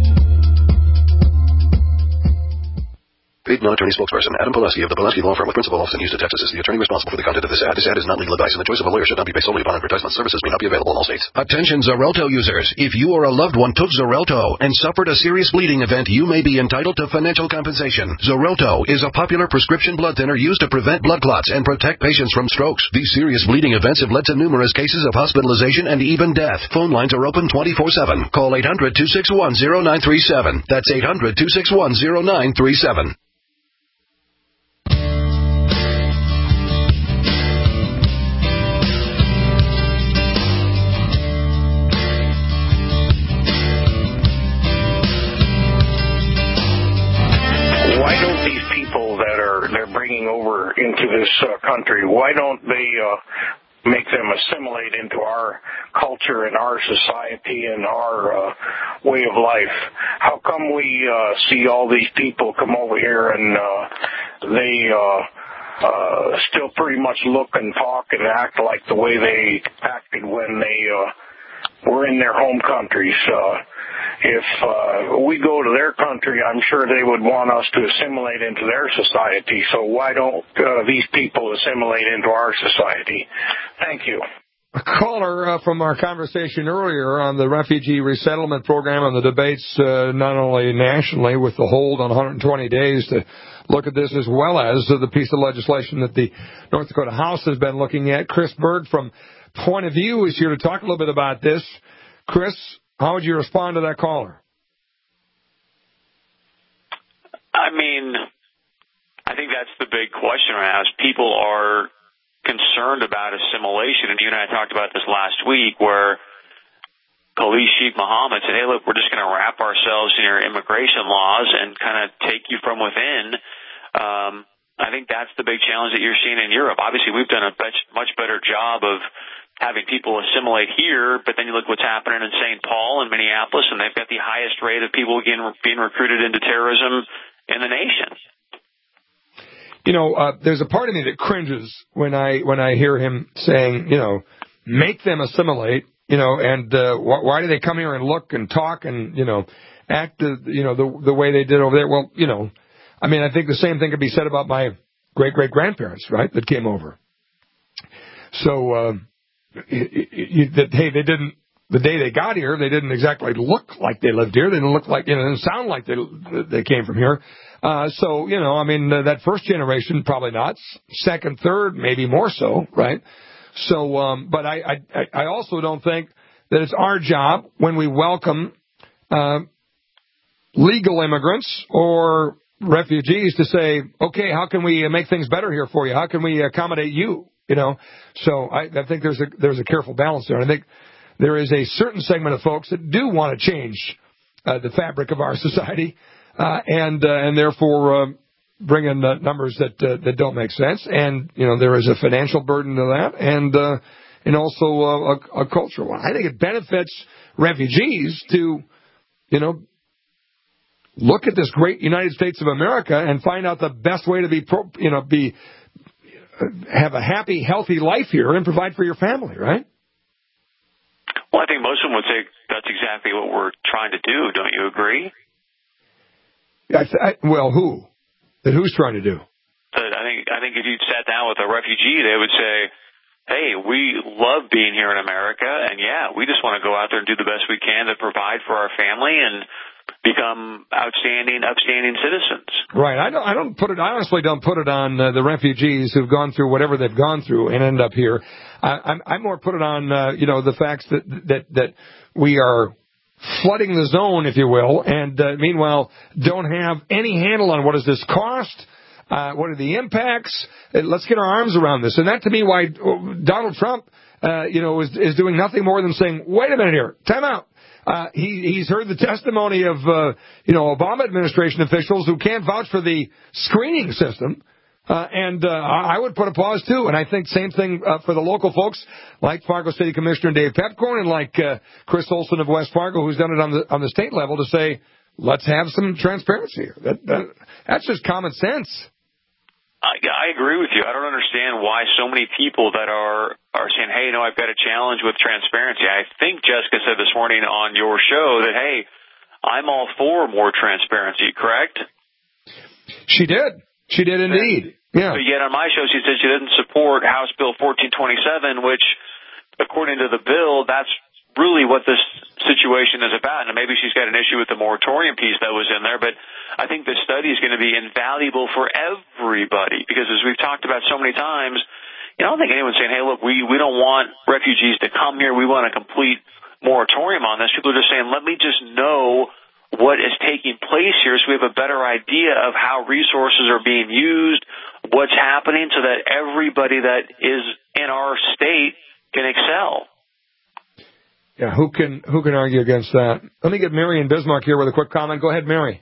Paid non-attorney spokesperson Adam Pulaski of the Pulaski Law Firm with principal office in Houston, Texas is the attorney responsible for the content of this ad. This ad is not legal advice, and the choice of a lawyer should not be based solely upon advertisement. Services may not be available in all states. Attention Xarelto users. If you or a loved one took Xarelto and suffered a serious bleeding event, you may be entitled to financial compensation. Xarelto is a popular prescription blood thinner used to prevent blood clots and protect patients from strokes. These serious bleeding events have led to numerous cases of hospitalization and even death. Phone lines are open twenty-four seven. Call eight hundred, two six one, zero nine three seven. That's eight hundred, two six one, zero nine three seven. Over into this uh, country, why don't they uh, make them assimilate into our culture and our society and our uh, way of life? How come we uh, see all these people come over here and uh, they uh, uh, still pretty much look and talk and act like the way they acted when they uh, were in their home countries? Uh, If uh, we go to their country, I'm sure they would want us to assimilate into their society. So why don't uh, these people assimilate into our society? Thank you. A caller uh, from our conversation earlier on the refugee resettlement program and the debates uh, not only nationally with the hold on one hundred twenty days to look at this, as well as uh, the piece of legislation that the North Dakota House has been looking at. Chris Berg from Point of View is here to talk a little bit about this. Chris, how would you respond to that caller? I mean, I think that's the big question right now is people are concerned about assimilation. And you and I talked about this last week where Khalid Sheikh Mohammed said, hey, look, we're just going to wrap ourselves in your immigration laws and kind of take you from within. Um, I think that's the big challenge that you're seeing in Europe. Obviously, we've done a much better job of having people assimilate here, but then you look what's happening in Saint Paul and Minneapolis, and they've got the highest rate of people being, being recruited into terrorism in the nation. You know, uh, there's a part of me that cringes when I when I hear him saying, you know, make them assimilate. You know, and uh, wh- why do they come here and look and talk and, you know, act, the, you know, the the way they did over there? Well, you know, I mean, I think the same thing could be said about my great-great-grandparents, right, that came over. So, uh, it, it, that, hey, they didn't, the day they got here, they didn't exactly look like they lived here. They didn't look like, you know, they didn't sound like they they came from here. Uh, so, you know, I mean, uh, that first generation, probably not. Second, third, maybe more so, right? So, um, but I, I, I also don't think that it's our job when we welcome uh, legal immigrants or refugees to say, okay, how can we make things better here for you? How can we accommodate you? You know, so I, I think there's a there's a careful balance there. I think there is a certain segment of folks that do want to change uh, the fabric of our society, uh, and uh, and therefore. Uh, bring in uh, numbers that uh, that don't make sense, and you know there is a financial burden to that, and uh, and also uh, a, a cultural one. I think it benefits refugees to, you know, look at this great United States of America and find out the best way to be, pro, you know, be uh, have a happy, healthy life here and provide for your family, right? Well, I think most of them would say that's exactly what we're trying to do. Don't you agree? I th- I, well, who? That who's trying to do? I think I think if you sat down with a refugee, they would say, hey, we love being here in America, and yeah, we just want to go out there and do the best we can to provide for our family and become outstanding, upstanding citizens. Right. I don't. I don't put it. I honestly don't put it on uh, the refugees who've gone through whatever they've gone through and end up here. I, I'm, I more put it on, uh, you know, the facts that that that we are flooding the zone, if you will, and uh, meanwhile don't have any handle on what does this cost, uh, what are the impacts. Uh, let's get our arms around this. And that, to me, why Donald Trump, uh, you know, is, is doing nothing more than saying, wait a minute here, time out. Uh, he, he's heard the testimony of, uh, you know, Obama administration officials who can't vouch for the screening system. Uh, and uh, I would put a pause, too. And I think same thing uh, for the local folks like Fargo City Commissioner Dave Pepcorn and like uh, Chris Olson of West Fargo, who's done it on the on the state level, to say, let's have some transparency here. That, that, that's just common sense. I, I agree with you. I don't understand why so many people that are, are saying, hey, you know, I've got a challenge with transparency. I think Jessica said this morning on your show that, hey, I'm all for more transparency, correct? She did. She did indeed. Yeah. But yet on my show, she said she didn't support House Bill fourteen twenty-seven, which, according to the bill, that's really what this situation is about. And maybe she's got an issue with the moratorium piece that was in there, but I think this study is going to be invaluable for everybody because, as we've talked about so many times, you know, I don't think anyone's saying, hey, look, we, we don't want refugees to come here. We want a complete moratorium on this. People are just saying, let me just know what is taking place here so we have a better idea of how resources are being used, what's happening, so that everybody that is in our state can excel. Yeah, who can who can argue against that? Let me get Mary in Bismarck here with a quick comment. Go ahead, Mary.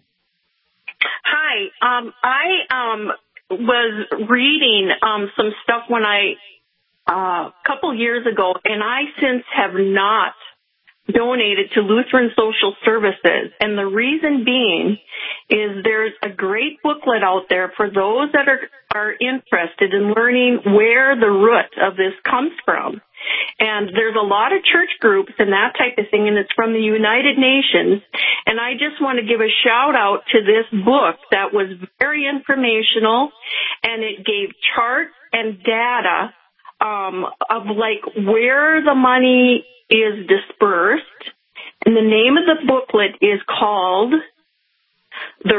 Hi. Um, I um, was reading um, some stuff when I uh, a couple years ago, and I since have not donated to Lutheran Social Services. And the reason being is there's a great booklet out there for those that are, are interested in learning where the root of this comes from. And there's a lot of church groups and that type of thing, and it's from the United Nations. And I just want to give a shout out to this book that was very informational, and it gave charts and data um, of like where the money is dispersed. And the name of the booklet is called The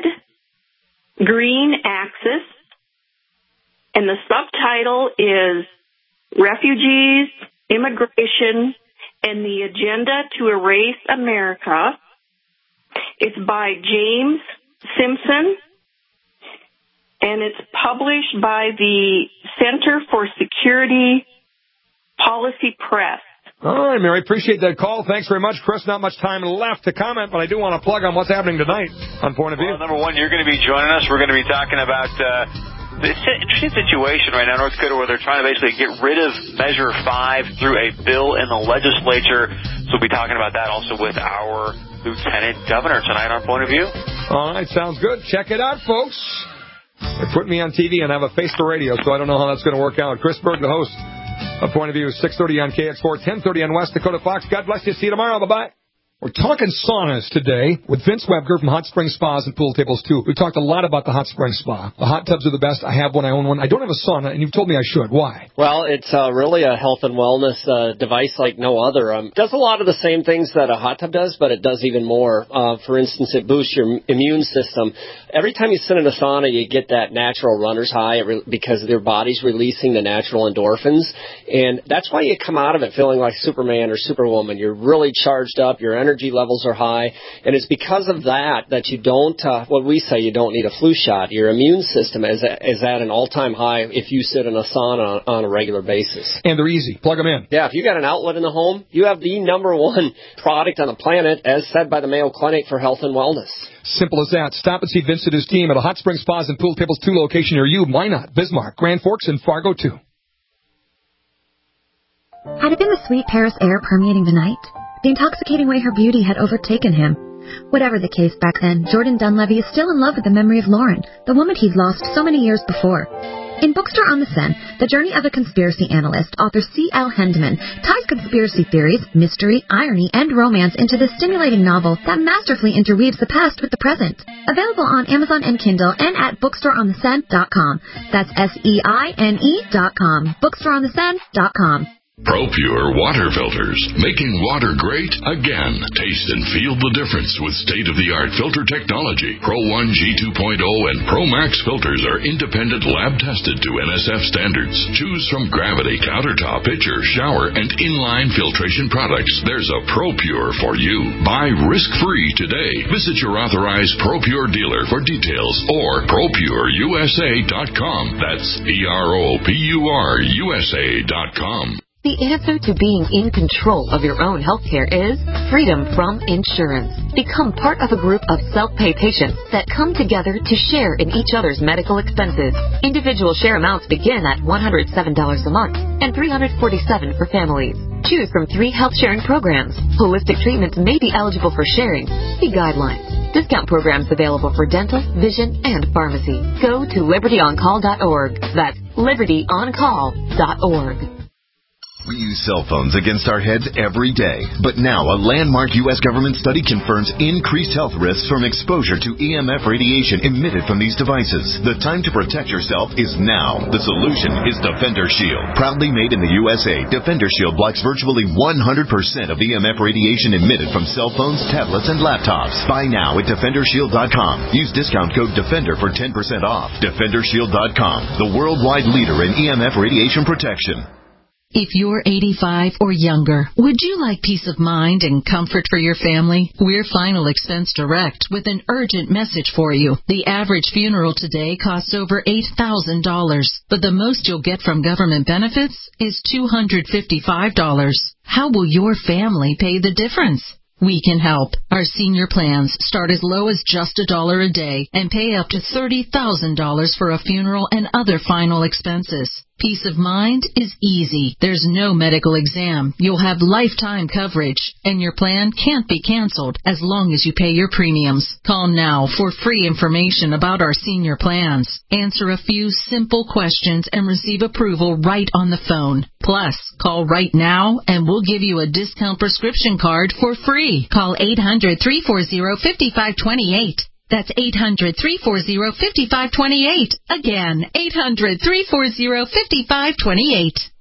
Red Green Axis, and the subtitle is Refugees, Immigration, and the Agenda to Erase America. It's by James Simpson, and it's published by the Center for Security Policy Press. All right, Mary, appreciate that call. Thanks very much. Chris, not much time left to comment, but I do want to plug on what's happening tonight on Point of View. Well, number one, you're going to be joining us. We're going to be talking about uh, this interesting situation right now in North Dakota where they're trying to basically get rid of Measure five through a bill in the legislature. So we'll be talking about that also with our Lieutenant Governor tonight on Point of View. All right, sounds good. Check it out, folks. They put me on T V and have a face for radio, so I don't know how that's going to work out. Chris Berg, the host. A Point of View, six thirty on K X four, ten thirty on West Dakota Fox. God bless you. See you tomorrow. Bye-bye. We're talking saunas today with Vince Webger from Hot Spring Spas and Pool Tables, too. We talked a lot about the Hot Spring Spa. The hot tubs are the best. I have one. I own one. I don't have a sauna, and you've told me I should. Why? Well, it's uh, really a health and wellness uh, device like no other. Um, it does a lot of the same things that a hot tub does, but it does even more. Uh, for instance, it boosts your immune system. Every time you sit in a sauna, you get that natural runner's high re- because your body's releasing the natural endorphins. And that's why you come out of it feeling like Superman or Superwoman. You're really charged up. Your energy levels are high. And it's because of that that you don't, uh, what we say, you don't need a flu shot. Your immune system is, is at an all-time high if you sit in a sauna on, on a regular basis. And they're easy. Plug them in. Yeah, if you got an outlet in the home, you have the number one product on the planet, as said by the Mayo Clinic for health and wellness. Simple as that. Stop and see Vince and his team at a Hot Spring Spas and Pool Tables two location near you. Why not? Bismarck, Grand Forks, and Fargo, too. Had it been the sweet Paris air permeating the night? The intoxicating way her beauty had overtaken him? Whatever the case back then, Jordan Dunleavy is still in love with the memory of Lauren, the woman he'd lost so many years before. In Bookstore on the Seine, The Journey of a Conspiracy Analyst, author C L Hendeman ties conspiracy theories, mystery, irony, and romance into this stimulating novel that masterfully interweaves the past with the present. Available on Amazon and Kindle and at bookstore on the seine dot com. That's S E I N E dot com. bookstore on the seine dot com. ProPure water filters, making water great again. Taste and feel the difference with state-of-the-art filter technology. Pro one G two point oh and Pro Max filters are independent lab-tested to N S F standards. Choose from Gravity, Countertop, Pitcher, Shower, and Inline filtration products. There's a ProPure for you. Buy risk-free today. Visit your authorized ProPure dealer for details or pro pure U S A dot com. That's P R O P U R U S A dot com. The answer to being in control of your own healthcare is freedom from insurance. Become part of a group of self-pay patients that come together to share in each other's medical expenses. Individual share amounts begin at one hundred seven dollars a month and three hundred forty-seven dollars for families. Choose from three health sharing programs. Holistic treatments may be eligible for sharing. See guidelines. Discount programs available for dental, vision, and pharmacy. Go to liberty on call dot org. That's liberty on call dot org. We use cell phones against our heads every day, but now a landmark U S government study confirms increased health risks from exposure to E M F radiation emitted from these devices. The time to protect yourself is now. The solution is Defender Shield. Proudly made in the U S A, Defender Shield blocks virtually one hundred percent of E M F radiation emitted from cell phones, tablets, and laptops. Buy now at defender shield dot com. Use discount code DEFENDER for ten percent off. defender shield dot com, the worldwide leader in E M F radiation protection. If you're eighty-five or younger, would you like peace of mind and comfort for your family? We're Final Expense Direct with an urgent message for you. The average funeral today costs over eight thousand dollars, but the most you'll get from government benefits is two hundred fifty-five dollars. How will your family pay the difference? We can help. Our senior plans start as low as just a dollar a day and pay up to thirty thousand dollars for a funeral and other final expenses. Peace of mind is easy. There's no medical exam. You'll have lifetime coverage, and your plan can't be canceled as long as you pay your premiums. Call now for free information about our senior plans. Answer a few simple questions and receive approval right on the phone. Plus, call right now and we'll give you a discount prescription card for free. Call eight hundred, three four zero, five five two eight. That's eight hundred, three four zero, five five two eight. Again, eight hundred, three four zero, five five two eight.